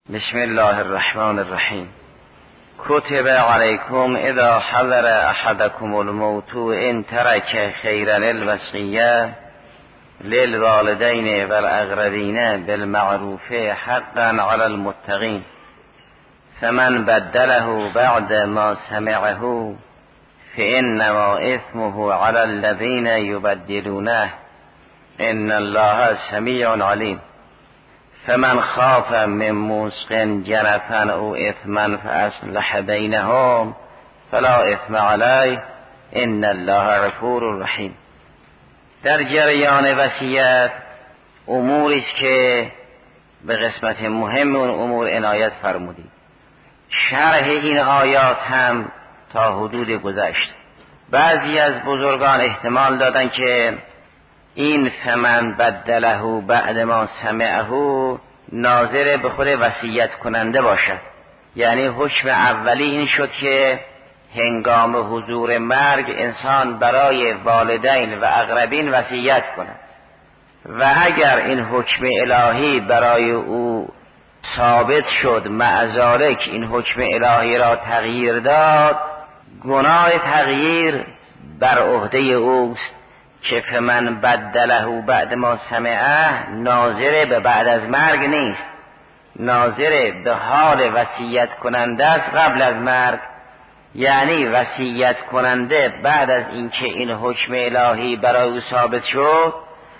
بسم الله الرحمن الرحیم. کتب علیکم اذا حضر احدکم الموت ان ترک خیرا الوصیه للوالدین والاقربین بالمعروف حقا علی المتقین فمن بدله بعد ما سمعه فانما اثمه علی الذین یبدلونه ان الله سمیع علیم. فمن خاف من موسق جنفا او اثما فاصلح بینهم فلا اثم علیه ان الله غفور رحیم. در جریان وصیت اموری است که به قسمت مهم اون امور عنایت فرمودید. شرح این آیات هم تا حدود گذشت. بعضی از بزرگان احتمال دادن که این فمن بدله بعد ما سمعه ناظر به خود وصیت کننده باشد، یعنی حکم اولی این شد که هنگام حضور مرگ انسان برای والدین و اقربین وصیت کند و اگر این حکم الهی برای او ثابت شد معذالک این حکم الهی را تغییر داد، گناه تغییر بر عهده اوست که فمن بدله بعد ما سمعه ناظر به بعد از مرگ نیست، ناظر به حال وصیت کننده است قبل از مرگ. یعنی وصیت کننده بعد از اینکه این حکم الهی برای او ثابت شد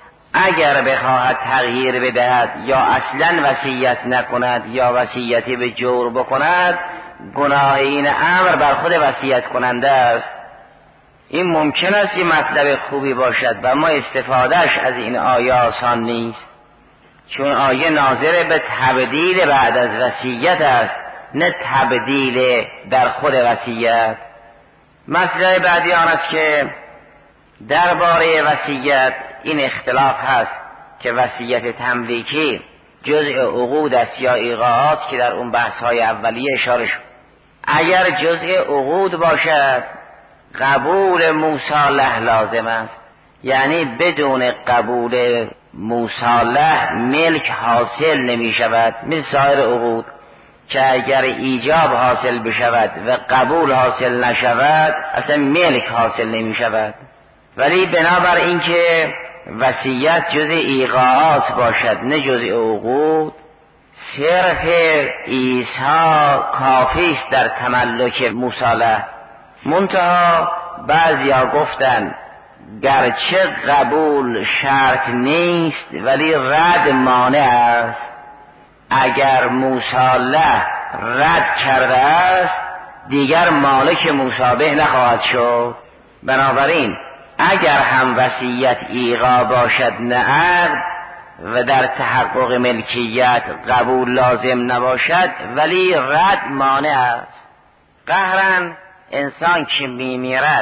اگر بخواهد تغییر بدهد یا اصلا وصیت نکند یا وصیتی به جور بکند، گناه این امر بر خود وصیت کننده است. این ممکن است این مطلب خوبی باشد و ما استفادهش از این آیه آسان نیست، چون آیه ناظر به تبدیل بعد از وصیت است نه تبدیل در خود وصیت. مسئله بعدی آن است که درباره وصیت این اختلاف هست که وصیت تملیکی جزء عقود است یا ایقاعات که در اون بحث های اولیه اشاره شد. اگر جزء عقود باشد قبول مصالح لازم است، یعنی بدون قبول مصالح ملک حاصل نمی شود. مثل سایر عقود که اگر ایجاب حاصل بشود و قبول حاصل نشود اصلا ملک حاصل نمی شود. ولی بنابر اینکه وصیت جز ایقاعات باشد نه جز عقود، صرف ایسا کافی است در تملک مصالح. منتها بعضیا گفتن گرچه قبول شرط نیست ولی رد مانع است. اگر مصالح رد کرده است دیگر مالک مشابه نخواهد شد. بنابراین اگر هم وصیت ایقاع باشد نه عقد و در تحقق ملکیت قبول لازم نباشد ولی رد مانع است. قهرن انسان که میمیرد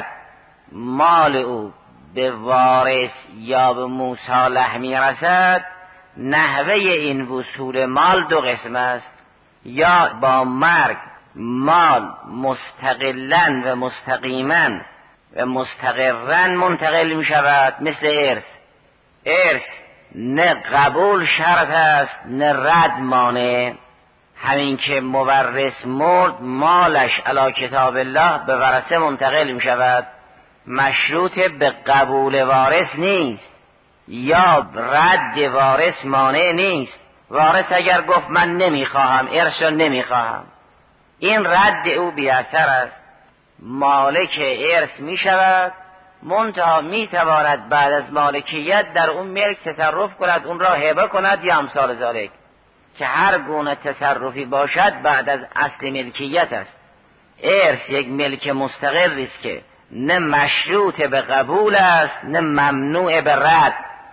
مال او به وارث یا به مصالح میرسد، نحوه این وصول مال دو قسم است. یا با مرگ مال مستقلاً و مستقیماً و مستقراً منتقل می شود، مثل ارث. ارث نه قبول شرط است نه رد مانع. همین که مورث مرد مالش علی کتاب الله به ورثه منتقل می شود، مشروط به قبول وارث نیست یا رد وارث مانع نیست. وارث اگر گفت من نمیخواهم ارث را نمیخواهم، این رد او بی اثر است، مالک ارث می شود. منتها می تواند بعد از مالکیت در اون ملک تصرف کند، اون را هبه کند یا امثال ذالک، که هر گونه تصرفی باشد بعد از اصل ملکیت است. ارث یک ملک مستقری است که نه مشروط به قبول است نه ممنوع به رد.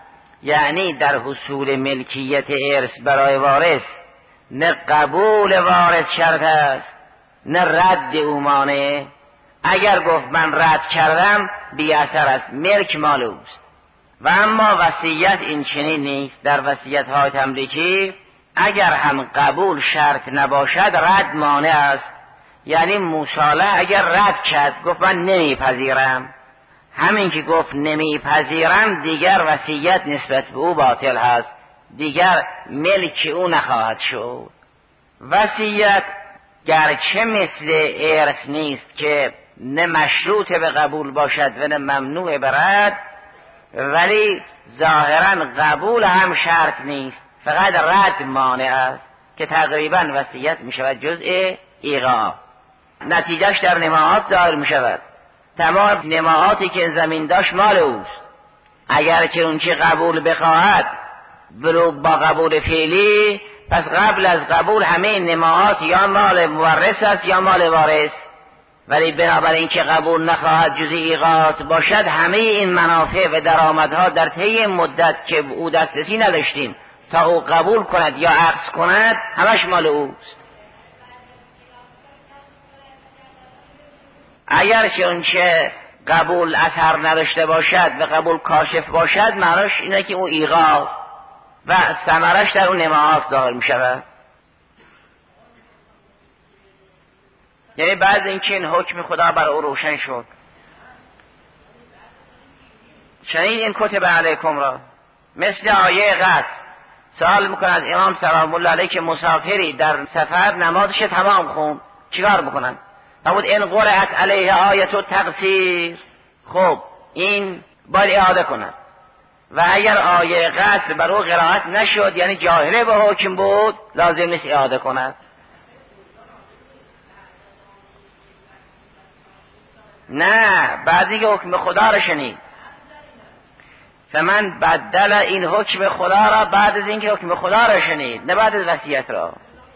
یعنی در حصول ملکیت ارث برای وارث نه قبول وارث شرط است نه رد او مانع. اگر گفت من رد کردم بی اثر است، ملک مال اوست. و اما وصیت این چنین نیست. در وصیت های تملیکی اگر هم قبول شرط نباشد رد مانع است. یعنی مصالح اگر رد کرد گفت من نمیپذیرم، همین که گفت نمیپذیرم دیگر وصیت نسبت به او باطل هست، دیگر ملک او نخواهد شد. وصیت گرچه مثل ارث نیست که نه مشروط به قبول باشد و نه ممنوع به رد، ولی ظاهرا قبول هم شرط نیست، فقط رد مانع است که تقریبا وصیت می شود جزء ایقاع. نتیجهش در نماهات ظاهر می شود. تمام نماهاتی که زمین داشت مال اوست، اگر چه اون چی قبول بخواهد ولو با قبول فعلی، پس قبل از قبول همه نماهات یا مال مورث است یا مال وارث، ولی بنابراین که قبول نخواهد جز ایقاعات باشد، همه این منافع و درآمدها در طی مدت که او دسترسی نداشتیم تا او قبول کند یا عقد کند همش مال اوست. اگر چه اونچه قبول اثر نداشته باشد و قبول کاشف باشد، معناش اینه که او ایقاع و ثمرش در اون نماهات ظاهر می شود. یعنی بعد اینکه این حکم خدا بر او روشن شد، شنید این کتب علیکم را، مثل آیه قصد سوال میکنند امام سلام الله علیه که مسافری در سفر نمازش تمام خون چیکار بکنن؟ نبود این قرأت علیه آیت و تقصیر، خب این باید اعاده کند. و اگر آیه قصد بر او قرائت نشد، یعنی جاهله به حکم بود، لازم نیست اعاده کند. نه، بعدی که حکم خدا را شنید، فمن بدل این حکم خدا را بعد از اینکه حکم خدا را شنید، نه بعد از وصیت را.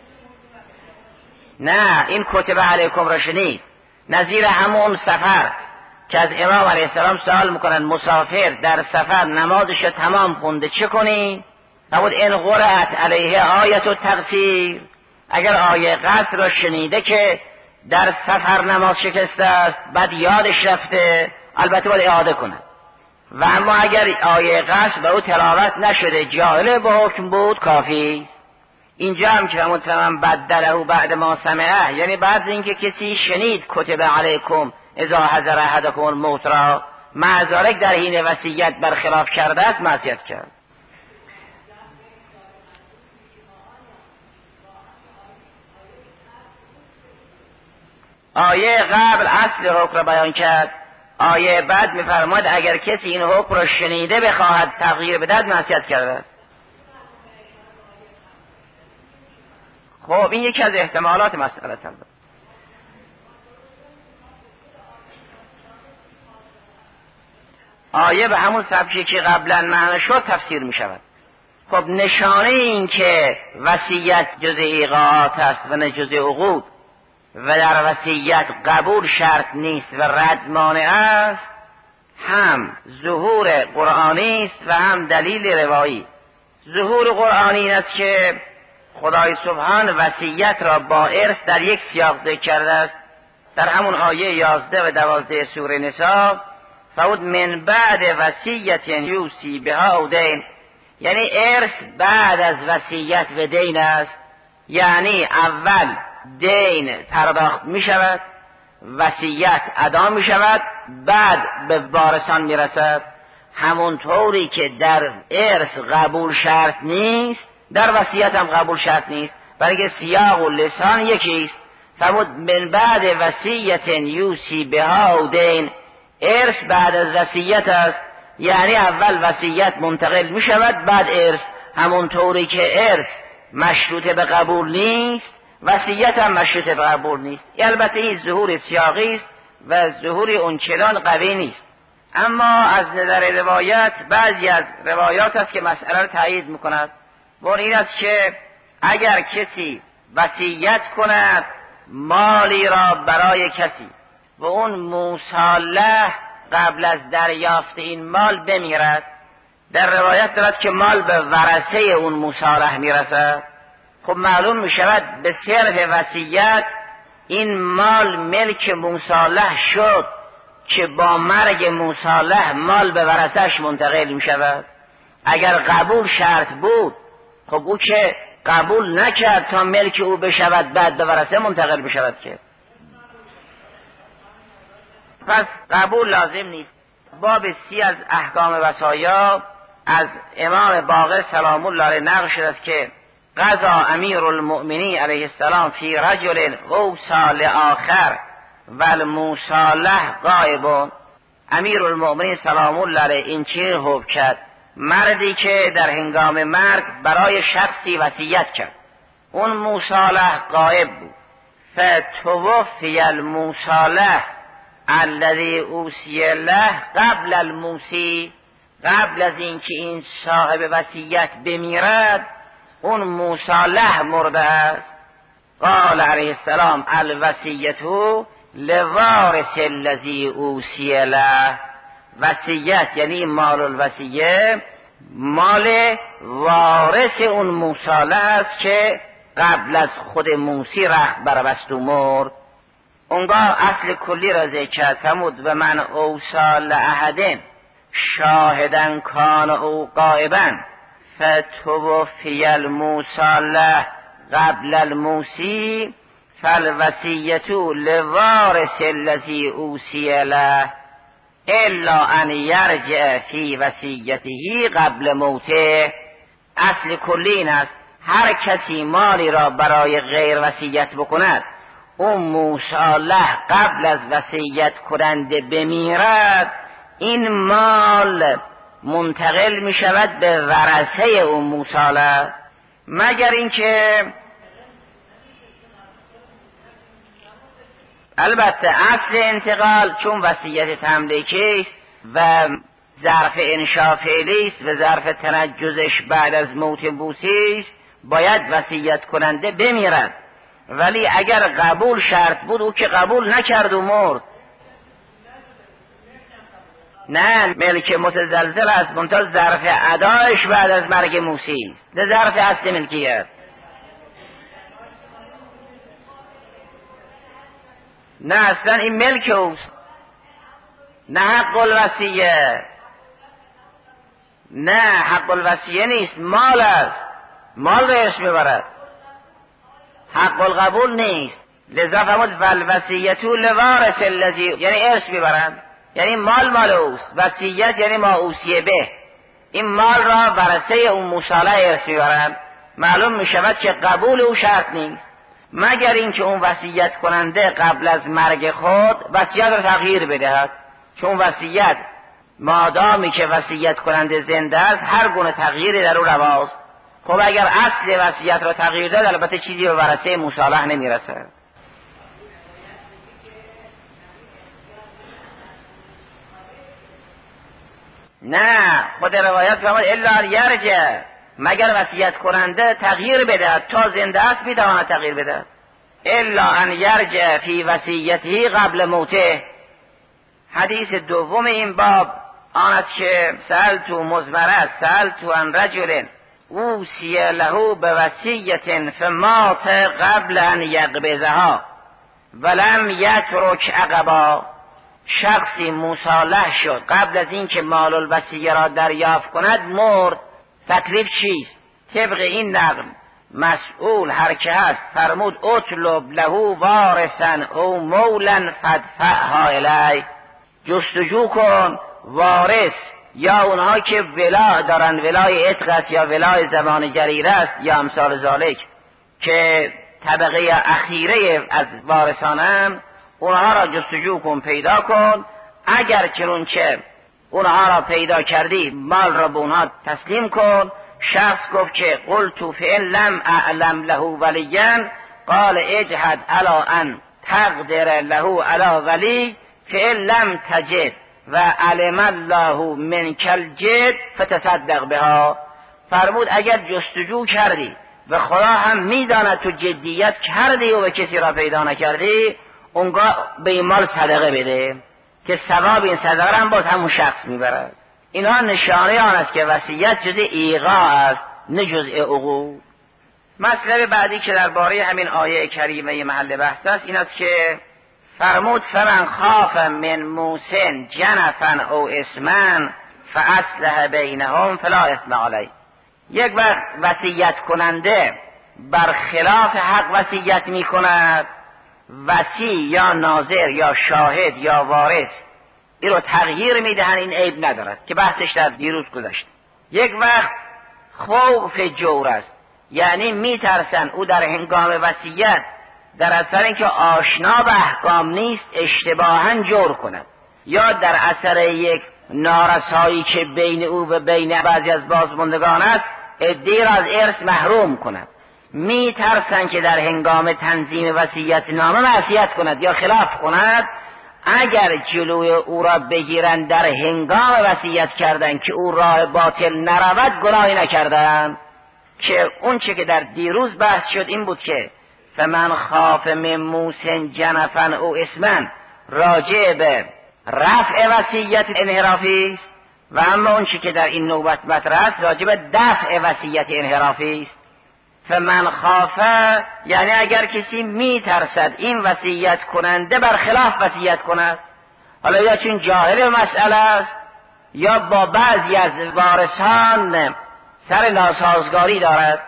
نه، این کتب علیکم را شنید، نظیر همون سفر که از امام علیه السلام سوال میکنن مسافر در سفر نمازش تمام خونده چه کنی؟ نبود این قرأت علیه آیت و تقصیر، اگر آیه قصد را شنیده که در سفر نماز شکسته است، بعد یادش رفته، البته باید اعاده کنه. و اما اگر آیه قصد به او تلاوت نشده، جاهل به حکم بود، کافی. اینجا هم که همون تمام بدله بعد ما سمعه، یعنی بعد اینکه کسی شنید کتب علیکم اذا حضر احدکم الموت را، معذالک در حین وصیت برخلاف کرده است، معصیت کرد. آیه قبل اصل حکم را بیان کرد، آیه بعد میفرماد اگر کسی این حکم را شنیده بخواهد تغییر بدهد، معصیت کرده است. خب این یکی از احتمالات مسئله است. آیه به همون سبکی که قبلا معنی شد تفسیر می شود. خب نشانه این که وصیت جزء ایقاعات است و نه جزء عقود و در وصیت قبول شرط نیست و رد مانع است، هم ظهور قرآنی است و هم دلیل روایی. ظهور قرآنی این است که خدای سبحان وصیت را با ارث در یک سیاق ذکر کرده است، در همون آیه 11 و 12 سوره نساء، فود من بعد وصیت یوصی بها او دین، یعنی ارث بعد از وصیت و دین است، یعنی اول دین پرداخت می شود، وصیت ادا می شود، بعد به وارثان می رسد. همون طوری که در ارث قبول شرط نیست، در وصیت هم قبول شرط نیست، بلکه سیاق و لسان یکیست. فرمود من بعد وصیت یوصی بها او دین، ارث بعد از وصیت است، یعنی اول وصیت منتقل می شود، بعد ارث. همون طوری که ارث مشروط به قبول نیست، وصیت هم مشروط به قبول نیست. البته این ظهور سیاقی است و ظهور اونچنان قوی نیست. اما از نظر روایت، بعضی از روایات است که مسئله را تایید میکند. و این است که اگر کسی وصیت کند مالی را برای کسی و اون مصالح قبل از دریافت این مال بمیرد، در روایت دارد که مال به ورثه اون مصالح میرسد، خب معلوم می شود به صرف وصیت این مال ملک مصالح شد که با مرگ مصالح مال به ورثه‌اش منتقل می شود. اگر قبول شرط بود، خب او که قبول نکرد تا ملک او بشود بعد به ورثه منتقل بشود که، پس قبول لازم نیست. باب 30 از احکام وصایا از امام باقر سلام الله علیه نقل شده است که قضا امیر المؤمنین علیه السلام فی رجل اوصى لآخر و الموصاله غایب. امیر المؤمنین سلام الله علیه این چنین حکم کرد: مردی که در هنگام مرگ برای شخصی وصیت کرد، اون موصاله غایب بود. فتوفی الموصاله الذی اوصی له قبل الموصی، قبل از اینکه این صاحب وصیت بمیرد اون موصاله مرده است. قال علیه السلام: الوصیت لوارث الذی اوصی له. وصیت یعنی مال الوصیه مال وارث اون موصاله است که قبل از خود موصی رخت بربست و مرد. اونگاه اصل کلی را ذکر کرد، فرمود: و من اوصی لأحد شاهدا کان او غایبا فتوفی الموصی قبل الموصی فالوصیة لوارث الذی اوصی له الا ان یرجع فی وصیته قبل موته. اصل کلی این است: هر کسی مالی را برای غیر وصیت بکند، اون موصاله قبل از وصیت کننده بمیرد، این مال منتقل می شود به ورثه اون موصاله، مگر اینکه البته اصل انتقال چون وصیت تملیکی است و ظرف انشاء فعلی است و ظرف تنجزش بعد از موت موصی است، باید وصیت کننده بمیرد. ولی اگر قبول شرط بود، او که قبول نکرد و مرد، نه ملک متزلزل است، منتها ظرف ادایش بعد از مرگ موصی است، نه ظرف اصل ملکیت. نه اصلا این ملک اوست، نه حق الوصیه، نه حق الوصیه نیست، مال است، مال به اسم میبرد، حق القبول نیست. لذا فرمود والوصیة لوارث الذی، یعنی ارث میبرند، یعنی مال اوست. وصیت یعنی ما اوصی به، این مال را ورثه اون موصاله ارث میبرند. معلوم میشود که قبول او شرط نیست، مگر اینکه اون وصیت کننده قبل از مرگ خود وصیت را تغییر بدهد، چون وصیت مادامی که وصیت کننده زنده است هر گونه تغییری در او رواست. خب اگر اصل وصیت را تغییر داد، البته چیزی به ورثه موصاله نمیرسد. نه، خود روایت فرمود الا یرجع، مگر وصیت کننده تغییر بده، تا زنده است میتواند تغییر بده. الا ان یرجع فی وصیته قبل موته. حدیث دوم این باب آن است که سألت مزمره سألت عن رجل اوصی له بوصیة فمات قبل ان یقبضها ولم یترک عقبا. شخصی مصالح شد قبل از اینکه مال الوصیه را دریافت کند، مرد. تکلیف چیست؟ طبق این نقل مسئول هر که هست فرمود اطلب له وارثا او مولا فدفعها الی. جستجو کن وارث یا اونها که ولا دارن، ولای عتق است یا ولای زمان جریره است یا امثال ذالک، که طبقه اخیره از وارثانم، اونها را جستجو کن، پیدا کن. اگر چنانچه اونها را پیدا کردی، مال را به اونها تسلیم کن. شخص گفت که قلت فإن لم اعلم له ولیا قال اجهد علی ان تقدر له علی ولی فإن لم تجد و علم الله منک الجد فتصدق بها. فرمود اگر جستجو کردی و خدا هم میداند تو جدیت کردی و به کسی را پیدا نکردی، اونگاه به این مال صدقه بده که ثواب این صدقه هم باز همون شخص میبرد. اینها نشانه آن است که وصیت جزء ایقاع است، نه جزء عقوق. مطلب بعدی که درباره همین آیه کریمه محل بحث است این است که فرمود فمن خاف من موسن جنفا او اسما فاصلح بینهم فلا اثم علیه. یک وقت وصیت کننده بر خلاف حق وصیت می کند، وصی یا ناظر یا شاهد یا وارث این رو تغییر میدهن، این عیب ندارد که بحثش در دیروز گذشت. یک وقت خوف جور است، یعنی میترسن او در هنگام وصیت در اثر اینکه آشنا به احکام نیست اشتباهاً جور کند، یا در اثر یک نارسایی که بین او و بین بعضی از بازماندگان است عده‌ای را از ارث محروم کند. میترسن که در هنگام تنظیم وصیت نامه معصیت کند یا خلاف کند. اگر جلوی او را بگیرن در هنگام وصیت کردن که او راه باطل نرود، گناهی نکردن. که اون چه که در دیروز بحث شد این بود که فمن خاف من موص جنفا او اثما راجع به رفع وصیت انحرافی است، و اما اون چه که در این نوبت مطرح است راجع به دفع وصیت انحرافی است. فمن خافه یعنی اگر کسی میترسد این وصیت کننده برخلاف وصیت کند، حالا یا چون جاهل مسئله است یا با بعضی از وارثان سر ناسازگاری دارد،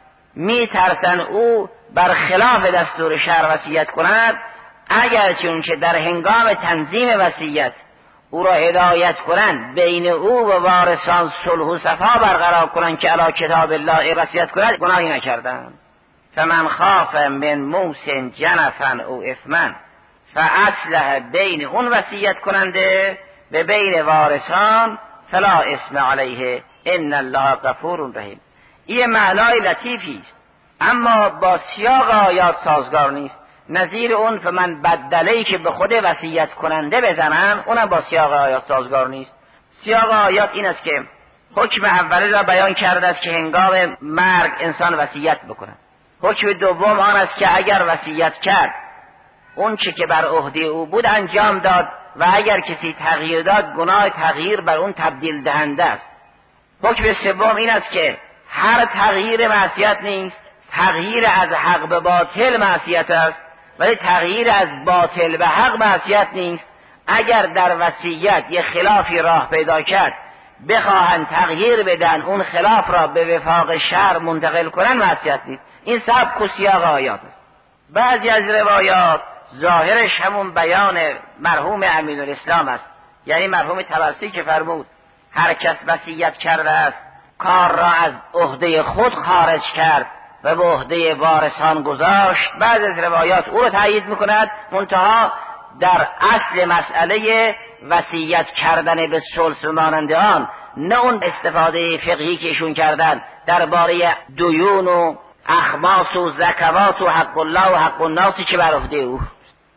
میترسن او برخلاف دستور شرع وصیت کند، اگر چون که در هنگام تنظیم وصیت او را هدایت کنند بین او و وارثان صلح و صفا برقرار کنند که علی کتاب الله وصیت کنند، گناهی نکردند. فمن خاف من موص جنفا او اثما فاصلح بین اون وصیت کننده به بین وارثان فلا اسم علیه ان الله غفور رحیم. این معنای لطیفی است اما با سیاق آیات سازگار نیست. نظیر اون فمن بدله‌ای که به خود وصیت کننده بزنن اونم با سیاق آیات سازگار نیست. سیاق آیات این است که حکم اولی را بیان کرده است که هنگام مرگ انسان وصیت بکند. حکم دوم آن است که اگر وصیت کرد اون چه که بر عهده او بود انجام داد و اگر کسی تغییر داد گناه تغییر بر اون تبدیل دهنده است. حکم سوم این است که هر تغییر معصیت نیست، تغییر از حق به باطل معصیت است، ولی تغییر از باطل به حق معصیت نیست. اگر در وصیت یه خلافی راه پیدا کرد بخواهند تغییر بدن اون خلاف را به وفاق شرع منتقل کنن معصیت نیست. این سبک و سیاق آیات است. بعضی از روایات ظاهرش همون بیان مرحوم امینالاسلام است، یعنی مرحوم طبرسی که فرمود هر کس وصیت کرده است کار را از عهده خود خارج کرد و به عهده وارثان گذاشت. بعض از روایات او را تایید میکند، منتها در اصل مسئله وصیت کردن به ثلث و مانند آن، نه اون استفاده فقهی که ایشون کردن درباره دیون و اخماس و زکوات و حق الله و حق الناسی که بر عهده او.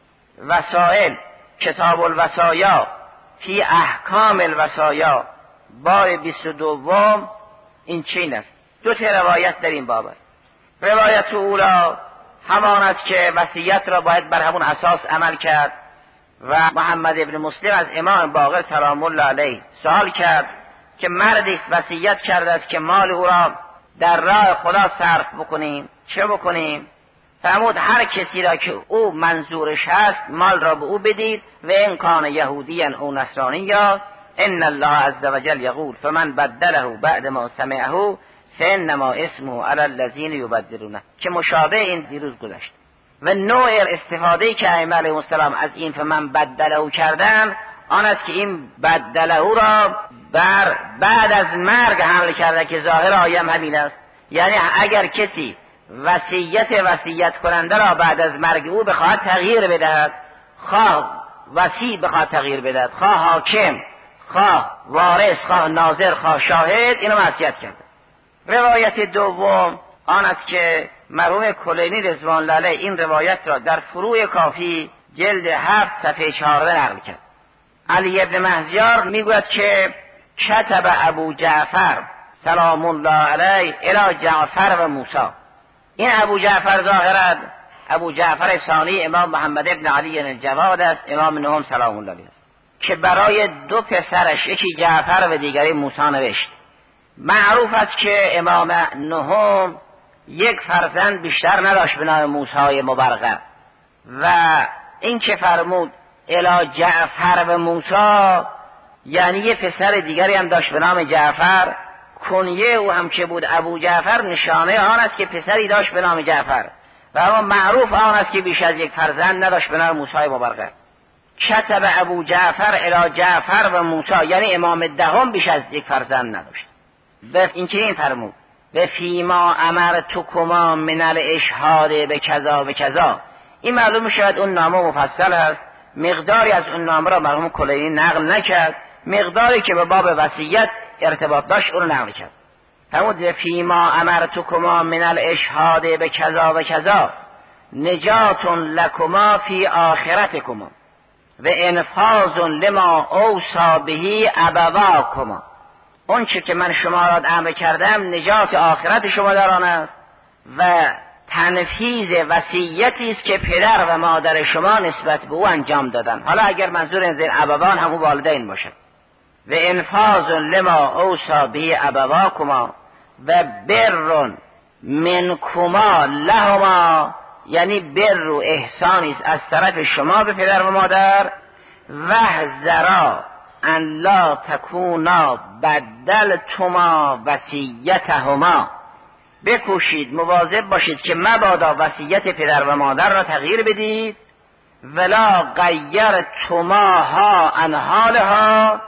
وسائل کتاب الوصایا فی احکام الوصایا بار 22 این چین است. دو تا روایت در این باب است. روایت اولا همان است که وصیت را باید بر همون اساس عمل کرد و محمد ابن مسلم از امام باقر سلام الله علیه سوال کرد که مردی است وصیت کرده است که مال او را در راه خدا صرف بکنیم، چه بکنیم؟ فرمود هر کسی را که او منظورش هست مال را به او بدید و ان کان یهودیا او نصرانیا ان الله عز وجل یقول فمن بدله بعد ما سمعه فانما اسمه علی الذین یبدلونه، که مشابه این دیروز گذشت. و نوع استفاده که ائمه علیهم السلام از این فمن بدله کردن آن است که این بدله را بر بعد از مرگ حمل کرده که ظاهر آیه همین است. یعنی اگر کسی وصیت کننده را بعد از مرگ او بخواهد تغییر بدهد، خواه وصی بخواهد تغییر بدهد، خواه حاکم، خواه وارث، خواه ناظر، خواه شاهد، اینو معصیت کرده. روایت دوم آن است که مرحوم کلینی رضوان الله علیه این روایت را در فروع کافی جلد 7 صفحه 14 نقل کرد. علی ابن مهزیار میگوید که کتب ابو جعفر سلام الله علیه الی جعفر و موسی. این ابو جعفر ظاهرا ابو جعفر ثانی امام محمد ابن علی الجواد است، امام نهم سلام الله علیه است، که برای دو پسرش یکی جعفر و دیگری موسی نوشت. معروف است که امام نهم یک فرزند بیشتر نداشت به نام موسی مبرقه، و این که فرمود الی جعفر و موسی یعنی یه پسر دیگری هم داشت به نام جعفر. کنیه او هم که بود ابو جعفر نشانه آن است که پسری داشت به نام جعفر، و اما معروف آن است که بیش از یک فرزند نداشت به نام موسی مبرقه. کتب ابو جعفر الی جعفر و موسی یعنی امام دهم بیش از یک فرزند نداشت. و این چنین فرمود و فیما امرتکما من الاشهاد به کذا و کذا. این معلوم میشود اون نامه مفصل است، مقداری از اون نامه را مرحوم کلینی نقل نکرد، مقداری که به باب وصیت ارتباط داشت اون رو نقل کرد. فرمود فیما امرتکما من الاشهاد به کذا و کذا نجات لکما فی آخرتکما و انفاذ لما اوصی به ابواکما. اون چه که من شما را امر کردم نجات آخرت شما در آن است و تنفیذ وصیتی است که پدر و مادر شما نسبت به او انجام دادن. حالا اگر منظور این زیر ابوان همون والدین باشه. و انفاذ لما اوصی به ابواکما و بر منکما لهما، یعنی بر و احسانی است از طرف شما به پدر و مادر. واحذرا ان لا تکونا بدلتما وصیتهما، بکوشید مواظب باشید که مبادا وصیت پدر و مادر را تغییر بدید. ولا غیرتماها عن حالها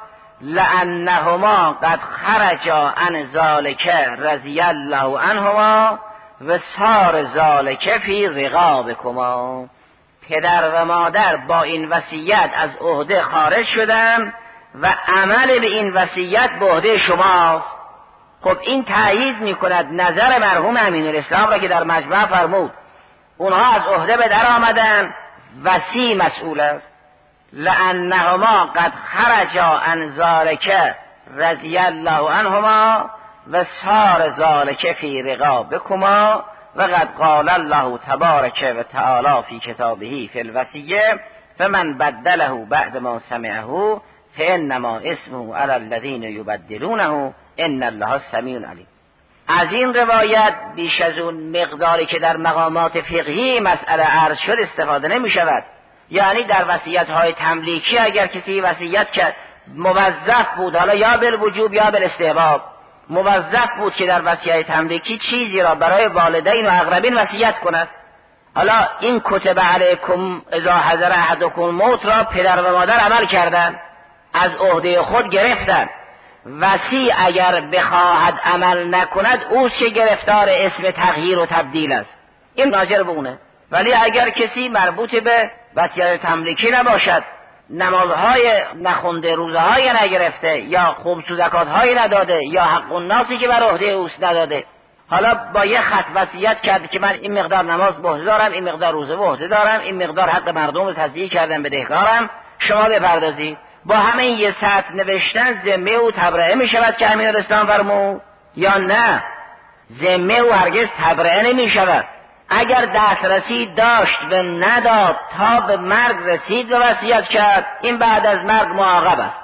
لانهما قد خرجا عن ذلک رضی الله عنهما و صار ذلک فی رقابکما. پدر و مادر با این وصیت از عهده خارج شدن و عمل به این وصیت به عهده شماست. خب این تایید میکند نظر مرحوم امینالاسلام را که در مجمع فرمود اونها از عهده به در آمدن، وصی مسئول است. لانهما قد خرجا عن ذلک رضی الله عنهما و صار ذلک فی رقابکما و قد قال الله تبارک و تعالی فی کتابه فی الوصیه فمن بدله بعد ما سمعه فانما اسمه علی الذین یبدلونه ان الله سمیع علیم. از این روایت بیش از اون مقداری که در مقامات فقهی مسئله عرض شد استفاده نمی شود. یعنی در وصیت های تملیکی اگر کسی وصیت کرد موظف بود، حالا یا بالوجوب یا بالاستحباب، موظف بود که در وصیت تملیکی چیزی را برای والدین و اقربین وصیت کند. حالا این کتب علیکم اذا حضر احدکم الموت را پدر و مادر عمل کردند، از عهده خود گرفتند. وصی اگر بخواهد عمل نکند او چه گرفتار اسم تغییر و تبدیل است، این ناظر به اونه. ولی اگر کسی مربوط به وصیت تملیکی نباشد، نمازهای نخونده، روزهای نگرفته، یا خمس و زکاتهای نداده، یا حق الناسی که بر عهده اوست نداده، حالا با یه خط وصیت کرد که من این مقدار نماز به عهده دارم، این مقدار روزه به عهده دارم، این مقدار حق مردم رو تضییع کردم بدهکارم، شما بپردازید. با همه یه سطر نوشتن ذمه او تبرئه می شود که امینالاسلام فرمود یا نه؟ ذمه او هرگز تبرئه نمی شود. اگر دسترسی داشت و نداد تا به مرگ رسید و وصیت کرد، این بعد از مرگ معاقب است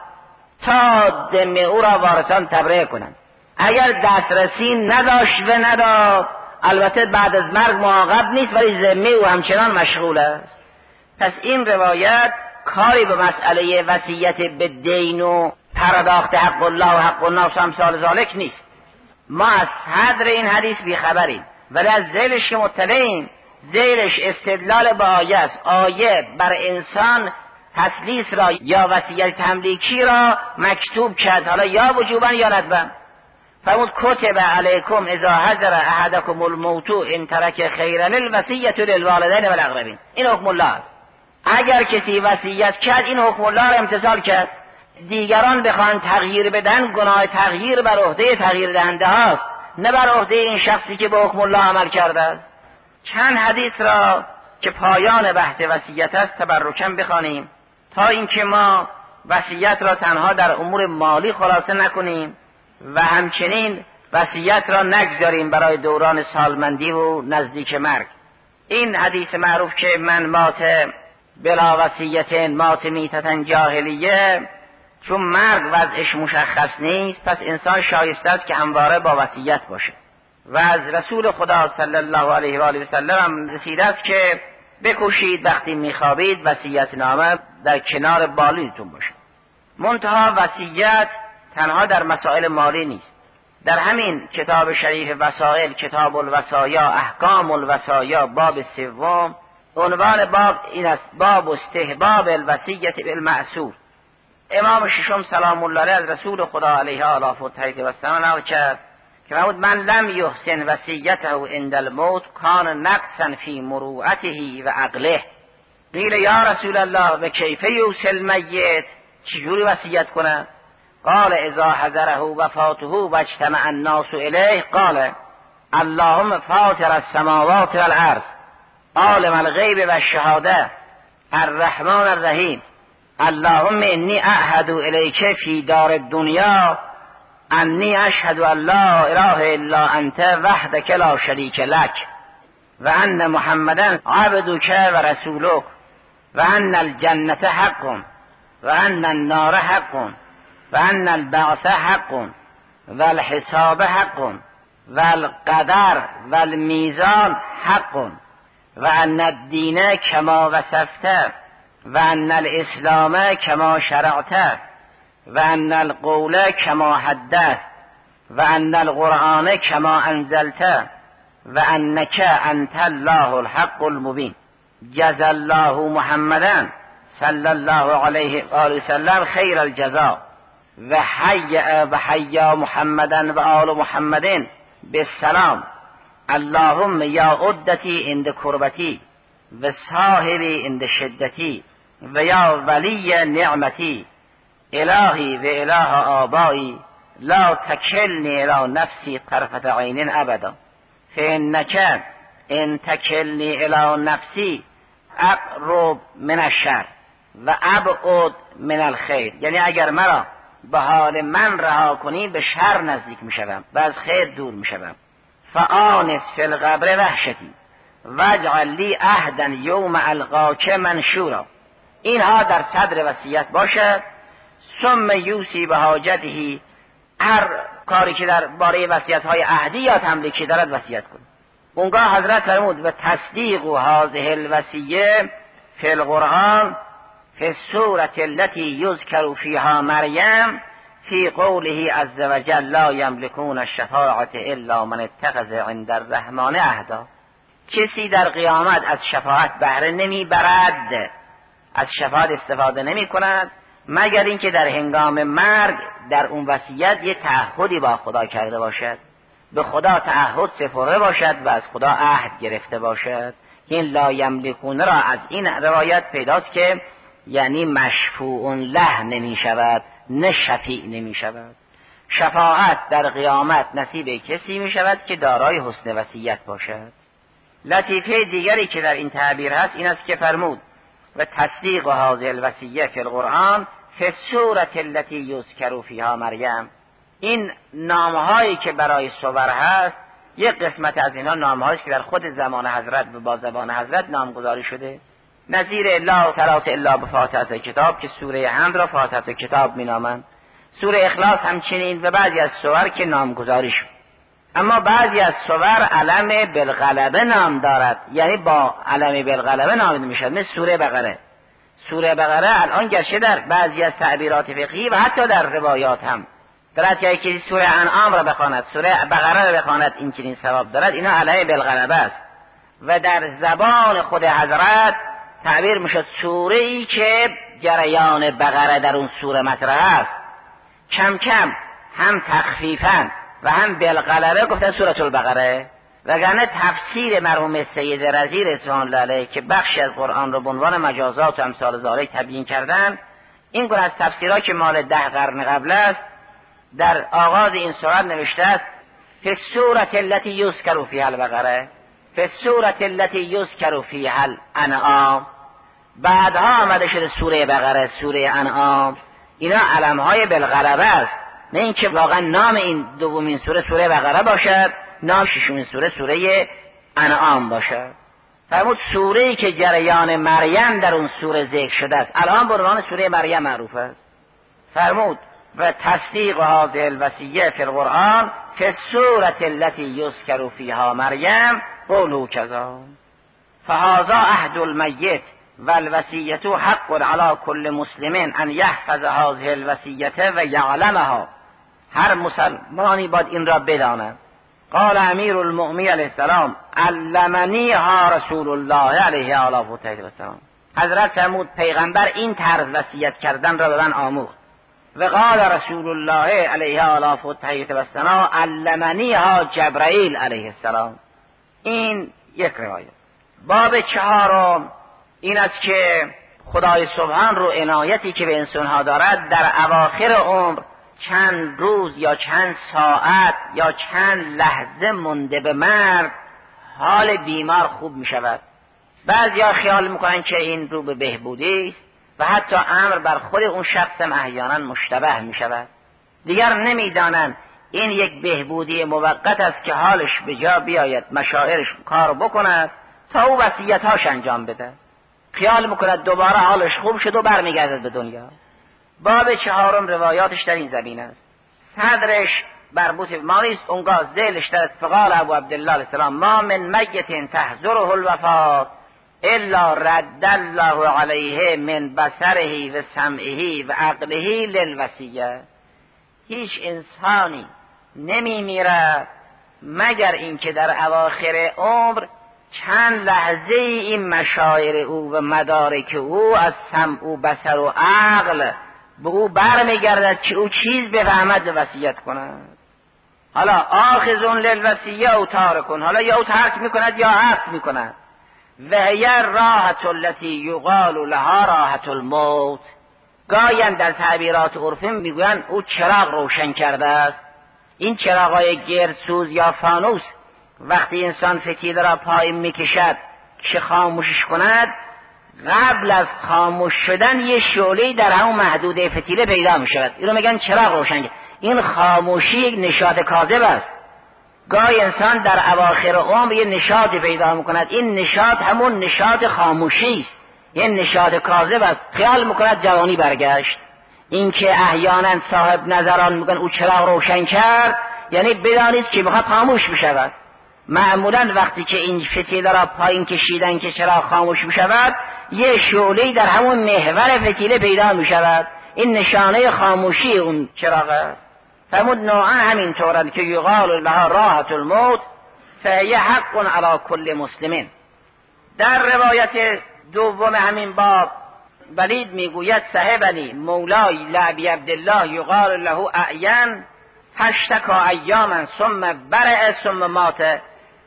تا ذمه او را وارثان تبرئه کنند. اگر دسترسی نداشت و نداد، البته بعد از مرگ معاقب نیست ولی ذمه او همچنان مشغول است. پس این روایت کاری به مسئله وصیت به دین و پرداخت حق الله و حق الناس و امثال ذالک نیست. ما از صدر این حدیث بیخبریم ولی از ذیلش که مطلعیم. ذیلش استدلال به آیه است. آیه بر انسان تسلیس را یا وصیت تملیکی را مکتوب کرد، حالا یا وجوبا یا ندبا. فرمود کتب علیکم اذا حضر احدکم الموت ان ترک خیرا الوصیة للوالدین والاقربین. این حکم الله است. اگر کسی وصیت کرد این حکم الله را امتثال کرد. دیگران بخوان تغییر بدن، گناه تغییر بر عهده تغییر دهنده هاست، نه بر عهده این شخصی که به حکم الله عمل کرده است. چند حدیث را که پایان بحث وصیت است تبرکاً بخوانیم تا اینکه ما وصیت را تنها در امور مالی خلاصه نکنیم و همچنین وصیت را نگذاریم برای دوران سالمندی و نزدیک مرگ. این حدیث معروف که من مات بلا وصیت مات میتة جاهلیه، چون مرگ وضعش مشخص نیست پس انسان شایسته است که همواره با وصیت باشه. و از رسول خدا صلی الله علیه و آله و سلم هم رسیده است که بکوشید وقتی میخوابید وصیت نامه در کنار بالینتون باشه. منتها وصیت تنها در مسائل مالی نیست. در همین کتاب شریف وسائل، کتاب الوصایا، احکام الوصایا، باب سوم، عنوان باب این است: باب استحباب الوصیة بالمأثور. امام ششم سلام الله علیه از رسول خدا علیه آلاف و تحریک و سلام نقل کرد که فرمود من لم یحسن وصیته عند الموت کان نقصا فی مروءته و عقله. قیل یا رسول الله و کیف یوصی المیت، چجوری وصیت کنه؟ قال اذا حضره وفاته واجتمع الناس الیه قال اللهم فاطر السماوات والارض عالم الغیب والشهاده الرحمن الرحیم اللهم انی اعهد الیک فی دار الدنیا انی اشهد ان لا اله الا انت وحدک لا شریک لک و ان محمدا عبدک و رسولک و ان الجنة حق و ان النار حق و ان البعث حق و الحساب حق و القدر و المیزان حق و ان الدین کما وصفت و ان الاسلام کما شرعت و ان القول کما حدثت و ان القرآن کما انزلت و انک انت الله الحق المبین. جزا الله محمدا صلی الله علیه و آله وسلم خیر الجزا و حیا محمدا و آل محمد بالسلام. اللهم یا عدتی عند کربتی و صاحبی عند شدتی و یا ولی نعمتی الهی و اله آبایی لا تکلنی الی نفسی طرفت عین ابدا فانک ان تکلنی الی نفسی اقرب من الشر و ابعد من الخیر. یعنی اگر مرا به حال من رها کنی به شر نزدیک می شوم و از خیر دور می شوم. فآنس فی القبر وحشتی واجعل لی عهدا یوم القاک منشورا. اینها در صدر وصیت باشد. ثم یوصی به حاجته، هر کاری که در باره وصیت های عهدی یا تملیکی دارد وصیت کن. اونگاه حضرت فرمود و تصدیق هذه الوصیه فی القرآن فی السورة التي یذکر فیها مریم فی قوله عز وجل لا یملکون الشفاعة الا من اتخذ عند الرحمن عهدا. کسی در قیامت از شفاعت بهره نمی برد، از شفاعت استفاده نمی کند مگر اینکه در هنگام مرگ در اون وصیت یه تعهدی با خدا کرده باشد، به خدا تعهد سپرده باشد و از خدا عهد گرفته باشد. این لا یملکون را از این روایت پیداست که یعنی مشفوع له نمی شود، نه شفیع نمی شود. شفاعت در قیامت نصیب کسی می شود که دارای حسن وصیت باشد. لطیفه دیگری که در این تعبیر هست این است که فرمود و تصدیق هذه الوصیه فی القرآن فی السورة التي یذکر فیها مریم. این نامهایی که برای صور هست یک قسمت از اینها نامهایی که در خود زمان حضرت و با زبان حضرت نامگذاری شده، نظیر لا تراس الا بفاتحه کتاب که سوره حمد را فاتحه کتاب مینامند، سوره اخلاص همچنین و بعضی از سور که نامگذاری شد. اما بعضی از سور علم بالغلبه نام دارد، یعنی با علم بالغلبه نامیده میشد، مثل سوره بقره. سوره بقره الان گرچه در بعضی از تعبیرات فقهی و حتی در روایات هم درست که کسی سوره انعام را بخواند، سوره بقره را بخواند این چنین ثواب دارد، اینا علم بالغلبه است. و در زبان خود حضرت تعبیر میشد سوره ای که جریان بقره در اون سوره مطرح است. کم کم هم تخفیفاً و هم بالغلبه گفتن سورة البقره. وگرنه تفسیر مرحوم سید رضی رضوان الله علیه که بخشی از قرآن رو به عنوان مجازات و امثال ذالک تبیین کردن، این گونه از تفسیرها که مال 10 قرن قبل است در آغاز این سوره نوشته است فی السورة التي یذکر فیها البقره فی السورة التي یذکر فیها الانعام. بعدها آمده شده سوره بقره، سوره انعام. اینا علمهای بالغلبه است، نه اینکه واقعا نام این دومین سوره سوره بقره باشد، نام ششمین سوره سوره انعام باشد. فرمود سوره ای که جریان مریم در اون سوره ذکر شده است الان به عنوان سوره مریم معروف است. فرمود و تصدیق هذه الوصیه فی القرآن فی السورة التي یذکر فیها مریم قوله کذا. فهذا عهد المیت والوصیة حق علی کل مسلم ان یحفظ هذه الوصیة و یعلمها. هر مسلمانی باید این را بداند. قال امیر المؤمنین علیه السلام علمنی ها رسول الله علیه آله و السلام. حضرت فرمود پیغمبر این طرز وصیت کردن را به من آموخت. و قال رسول الله علیه آلاف و تحییت و ثنا علمنیها جبرائیل علیه السلام. این یک روایت. باب چهارم این است که خدای سبحان رو عنایتی که به انسانها دارد در اواخر عمر چند روز یا چند ساعت یا چند لحظه مونده به مرگ حال بیمار خوب می شود. بعضیا خیال میکنن که این رو به بهبودی است و حتی امر بر خود اون شخص احیانا مشتبه می شود. دیگر نمیدانند این یک بهبودی موقت است که حالش به جا بیاید، مشاعرش کار بکند تا او وصیت‌هاش انجام بده. خیال میکند دوباره حالش خوب شد و برمیگردد به دنیا. باب چهارم روایاتش در این زمین است. صدرش مربوط به ما نیست، اونگاه ذیلش در فقال ابو عبدالله علیه السلام ما من میت تحضره الوفات الا رد الله علیه من بصره و سمعه و عقله للوصیه. هیچ انسانی نمی میرد مگر اینکه در اواخر عمر چند لحظه این مشاعر او و مدارک او از سمع و بصر و عقل به او برمیگردد که او چیز بفهمد و وصیت کند. حالا آخذون للوصیه او تارکون، حالا یا او ترک میکند یا عقد میکند. و هی راحت التي یقال لها راحت الموت. گاین در تعبیرات عرفی میگویند او چراغ روشن کرده است. این چراغای گردسوز یا فانوس وقتی انسان فتیله را پایین میکشد که خاموشش کند، قبل از خاموش شدن یه شعله در همون محدوده فتیله پیدا میشود. این رو میگن چراغ روشن کرد. این خاموشی یک نشاط کاذب است. گاهی انسان در اواخر عمر یه نشاطی پیدا میکند، این نشاط همون نشاط خاموشی است، یه نشاط کاذب است. خیال میکند جوانی برگشت. این که احیانا صاحب نظران میگن او چراغ روشن کرد، یعنی بدانید که میخواد خاموش بشود. معمولا وقتی که این فتیله را پایین کشیدن که چراغ خاموش بشود، یه شعله در همون محور فتیله پیدا میشود. این نشانه خاموشی اون چراغ است. فرمود نوعا همین طورند که یقال لها راحت الموت فهی حق علی کل مسلمین. در روایت دوم همین باب ولید میگوید صاحبنی مولای لعبی عبدالله یقال له اعین فاشتکا ایاما ثم برع ثم مات.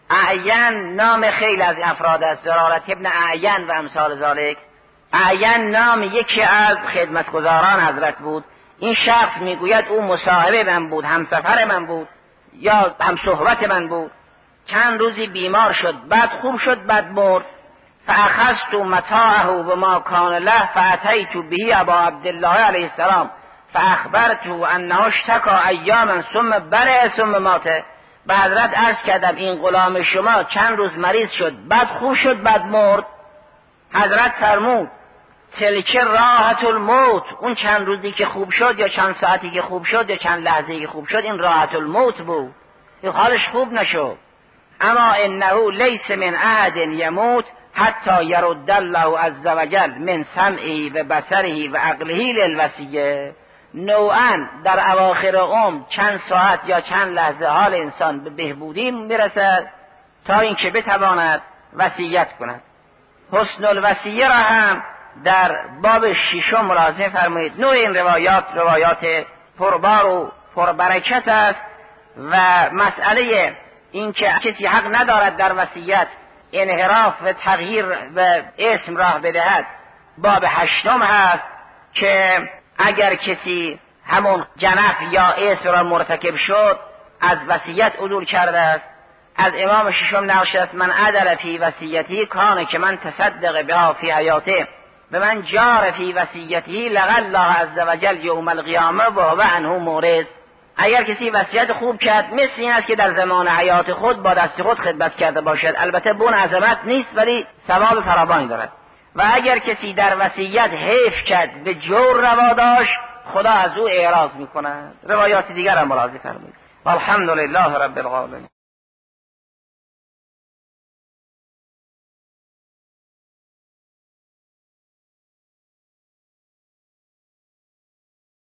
اعین نام خیلی از افراد است، زرارت ابن اعین و امثال ذالک. اعین نام یکی از خدمتگزاران حضرت بود. این شخص میگوید او مصاحب من بود، همسفر من بود یا هم صحبت من بود. چند روزی بیمار شد، بعد خوب شد، بعد مرد. فاخذت متاعه و ما کان له فاتیت به ابا عبدالله علیه السلام فاخبرته انه اشتکا ایاما ثم برع ثم مات. به حضرت عرض کردم این غلام شما چند روز مریض شد، بعد خوب شد، بعد مرد. حضرت فرمود تلک راحت الموت. اون چند روزی که خوب شد یا چند ساعتی که خوب شد یا چند لحظه‌ای که خوب شد، این راحت الموت بود، این حالش خوب نشد. اما انه لیس من احد یموت حتی یرد الله عز وجل من سمعه و بصره و عقله للوصیه. نوعا در اواخر عمر چند ساعت یا چند لحظه حال انسان به بهبودی میرسد تا اینکه بتواند وصیت کند. حسن الوصیه را هم در باب ششم ملاحظه فرمایید. نوع این روایات پربار و پربرکت است و مسئله این که کسی حق ندارد در وصیت انحراف و تغییر و اسم راه بدهد باب هشتم هست که اگر کسی همون جنف یا اسم را مرتکب شد از وصیت عدول کرده است. از امام ششم نقل شد من عدل فی وصیتی کان که من تصدق بها فی حیاته و من جار فی وصیتی لقى الله عز وجل یوم القیامه و هو عنه معرض. اگر کسی وصیت خوب کرد مثل این است که در زمان حیات خود با دست خود خدمت کرده باشد. البته بون عظمت نیست ولی ثواب فراوانی دارد. و اگر کسی در وصیت حیف کرد به جور روا داشت خدا از او اعراض میکند. روایات دیگر هم ملاحظه فرمایید. والحمد لله رب العالمین.